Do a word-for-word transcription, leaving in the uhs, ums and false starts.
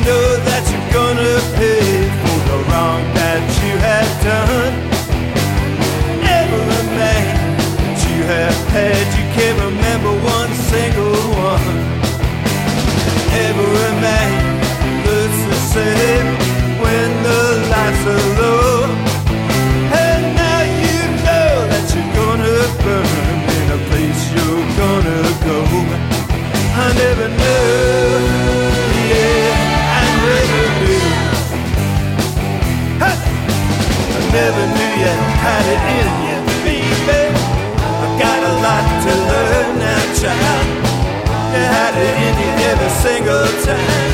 know that you're gonna pay for the wrong that you have done. Every man that you have had, you can't remember one single one. Every man looks the same when the lights are low. And now you know that you're gonna burn in a place you're gonna go. I never knew, yeah, I never knew. Hey! I never knew you had it in you, baby. I got a lot to learn now, child. You had it in you every single time.